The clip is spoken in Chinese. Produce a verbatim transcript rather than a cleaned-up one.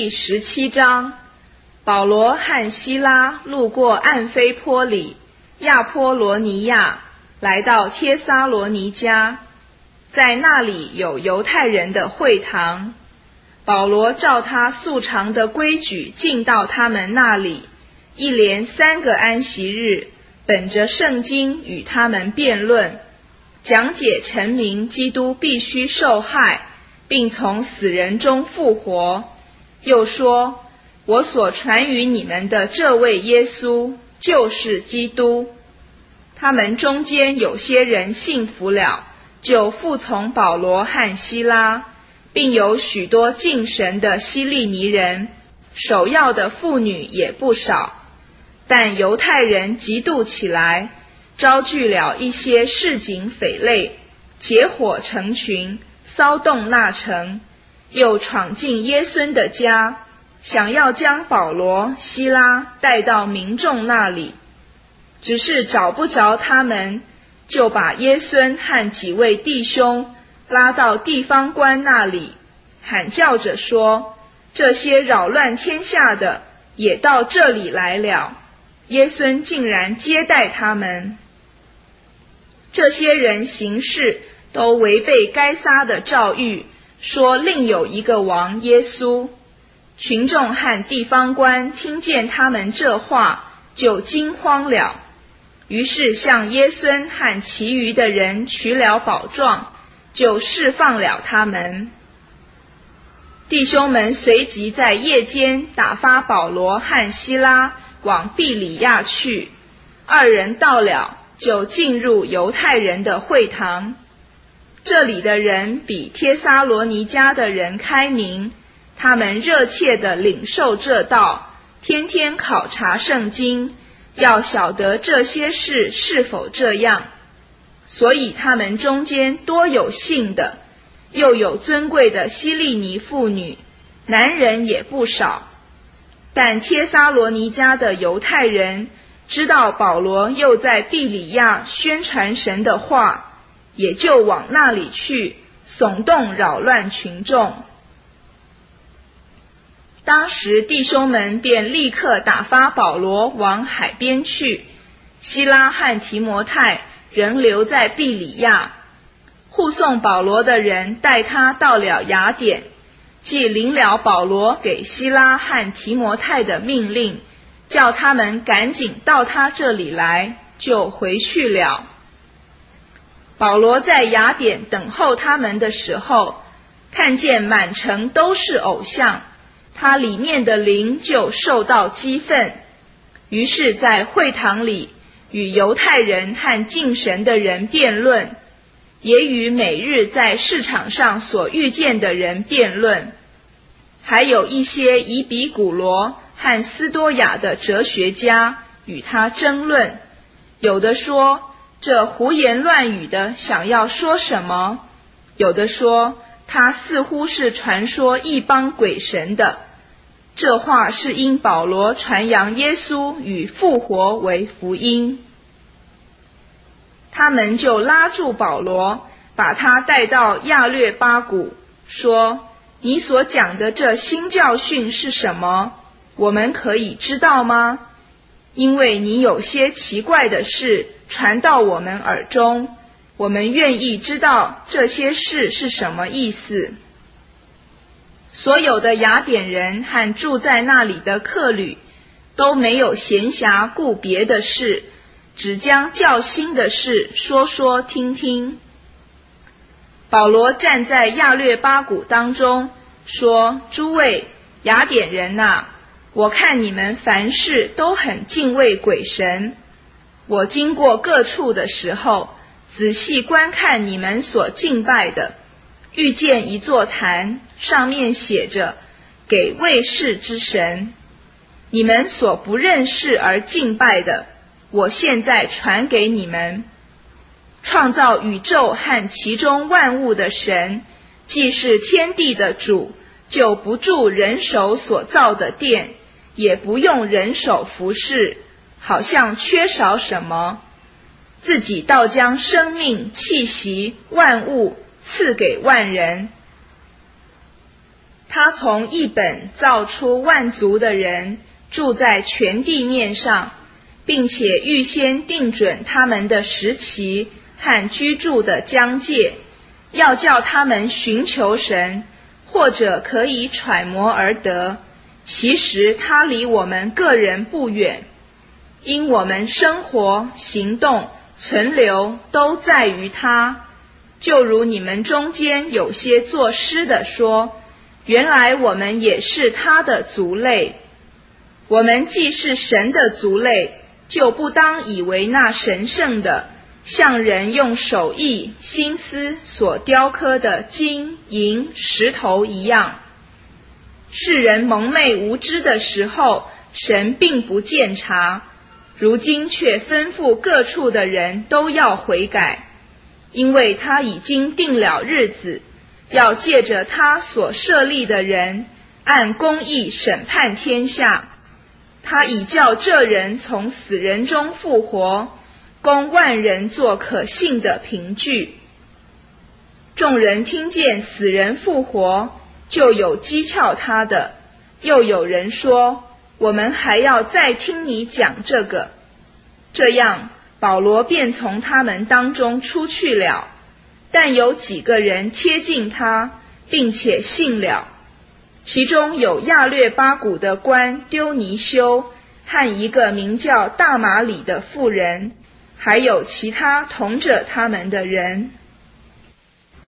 第十七章，保罗和西拉路过暗菲波里、亚波罗尼亚，来到帖撒罗尼迦，在那里有犹太人的会堂。保罗照他素常的规矩进到他们那里，一连三个安息日，本着圣经与他们辩论，讲解陈明基督必须受害，并从死人中复活。又说，我所传与你们的这位耶稣就是基督。他们中间有些人信服了，就服从保罗和西拉，并有许多敬神的希利尼人，首要的妇女也不少。但犹太人嫉妒起来，招聚了一些市井匪类，结伙成群，骚动那城，又闯进耶孙的家，想要将保罗、西拉带到民众那里，只是找不着他们，就把耶孙和几位弟兄拉到地方官那里，喊叫着说，这些扰乱天下的也到这里来了。耶孙竟然接待他们。这些人行事都违背该撒的诏谕，说另有一个王耶稣。群众和地方官听见他们这话，就惊慌了，于是向耶孙和其余的人取了宝状，就释放了他们。弟兄们随即在夜间打发保罗和西拉往庇里亚去，二人到了，就进入犹太人的会堂。这里的人比帖撒罗尼迦的人开明，他们热切地领受这道，天天考察圣经，要晓得这些事是否这样。所以他们中间多有信的，又有尊贵的希利尼妇女，男人也不少。但帖撒罗尼迦的犹太人知道保罗又在庇里亚宣传神的话，也就往那里去，耸动扰乱群众。当时弟兄们便立刻打发保罗往海边去，西拉和提摩太仍留在庇里亚。护送保罗的人带他到了雅典，既领了保罗给西拉和提摩太的命令，叫他们赶紧到他这里来，就回去了。保罗在雅典等候他们的时候，看见满城都是偶像，他里面的灵就受到激愤，于是在会堂里与犹太人和敬神的人辩论，也与每日在市场上所遇见的人辩论。还有一些以比古罗和斯多亚的哲学家与他争论，有的说这胡言乱语的想要说什么，有的说他似乎是传说异邦鬼神的，这话是因保罗传扬耶稣与复活为福音。他们就拉住保罗，把他带到亚略巴谷，说，你所讲的这新教训是什么？我们可以知道吗？因为你有些奇怪的事传到我们耳中，我们愿意知道这些事是什么意思。所有的雅典人和住在那里的客旅都没有闲暇顾别的事，只将较新的事说说听听。保罗站在亚略巴谷当中，说，诸位雅典人啊，我看你们凡事都很敬畏鬼神。我经过各处的时候，仔细观看你们所敬拜的，遇见一座坛，上面写着给卫士之神。你们所不认识而敬拜的，我现在传给你们。创造宇宙和其中万物的神，既是天地的主，就不住人手所造的殿，也不用人手服侍，好像缺少什么，自己倒将生命、气息、万物赐给万人。 他从一本造出万族的人，住在全地面上，并且预先定准他们的时期和居住的疆界，要叫他们寻求神，或者可以揣摩而得。其实他离我们个人不远，因我们生活、行动、存留都在于他。就如你们中间有些作诗的说，原来我们也是他的族类。我们既是神的族类，就不当以为那神圣的像人用手艺心思所雕刻的金银石头一样。世人蒙昧无知的时候，神并不鉴察，如今却吩咐各处的人都要悔改，因为他已经定了日子，要借着他所设立的人，按公义审判天下。他已叫这人从死人中复活，供万人做可信的凭据。众人听见死人复活，就有讥诮他的，又有人说，我们还要再听你讲这个。这样，保罗便从他们当中出去了，但有几个人贴近他，并且信了。其中有亚略巴谷的官丢尼修和一个名叫大马里的妇人，还有其他同着他们的人。